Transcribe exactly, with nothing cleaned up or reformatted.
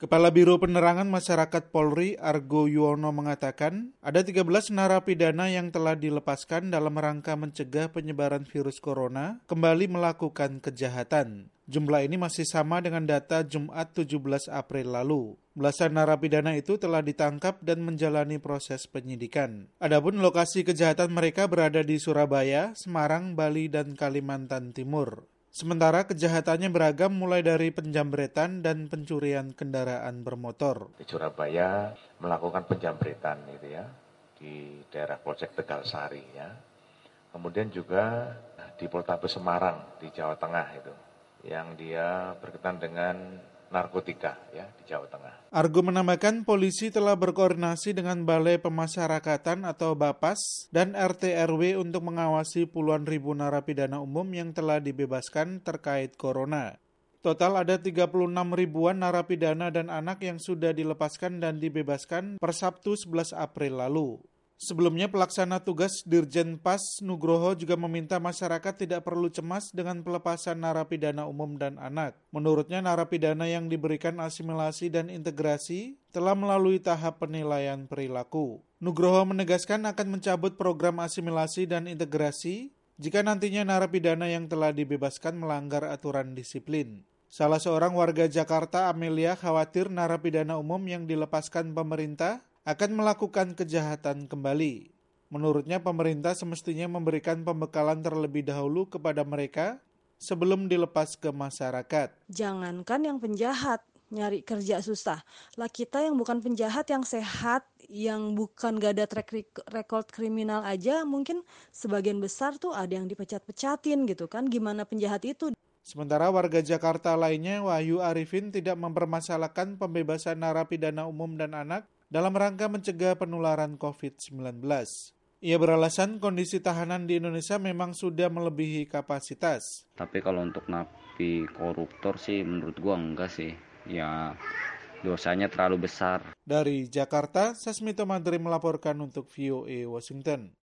Kepala Biro Penerangan Masyarakat Polri, Argo Yuwono mengatakan, ada tiga belas narapidana yang telah dilepaskan dalam rangka mencegah penyebaran virus corona kembali melakukan kejahatan. Jumlah ini masih sama dengan data Jumat tujuh belas April lalu. Belasan narapidana itu telah ditangkap dan menjalani proses penyidikan. Adapun lokasi kejahatan mereka berada di Surabaya, Semarang, Bali, dan Kalimantan Timur. Sementara kejahatannya beragam mulai dari penjamretan dan pencurian kendaraan bermotor. Di Surabaya melakukan penjamretan itu ya, di daerah Polsek Tegalsari ya. Kemudian juga di Poltabes Semarang di Jawa Tengah itu, yang dia berkaitan dengan narkotika ya di Jawa Tengah. Argo menambahkan polisi telah berkoordinasi dengan Balai Pemasyarakatan atau Bapas dan R T R W untuk mengawasi puluhan ribu narapidana umum yang telah dibebaskan terkait corona. Total ada tiga puluh enam ribuan narapidana dan anak yang sudah dilepaskan dan dibebaskan per Sabtu sebelas April lalu. Sebelumnya pelaksana tugas Dirjen Pas Nugroho juga meminta masyarakat tidak perlu cemas dengan pelepasan narapidana umum dan anak. Menurutnya narapidana yang diberikan asimilasi dan integrasi telah melalui tahap penilaian perilaku. Nugroho menegaskan akan mencabut program asimilasi dan integrasi jika nantinya narapidana yang telah dibebaskan melanggar aturan disiplin. Salah seorang warga Jakarta, Amelia, khawatir narapidana umum yang dilepaskan pemerintah akan melakukan kejahatan kembali. Menurutnya pemerintah semestinya memberikan pembekalan terlebih dahulu kepada mereka sebelum dilepas ke masyarakat. Jangankan yang penjahat, nyari kerja susah. Lah kita yang bukan penjahat, yang sehat, yang bukan gak ada track record kriminal aja, mungkin sebagian besar tuh ada yang dipecat-pecatin gitu kan. Gimana penjahat itu? Sementara warga Jakarta lainnya, Wahyu Arifin, tidak mempermasalahkan pembebasan narapidana umum dan anak dalam rangka mencegah penularan covid sembilan belas. Ia beralasan kondisi tahanan di Indonesia memang sudah melebihi kapasitas. Tapi kalau untuk napi koruptor sih menurut gua enggak sih. Ya dosanya terlalu besar. Dari Jakarta, Sasmito Madri melaporkan untuk V O A Washington.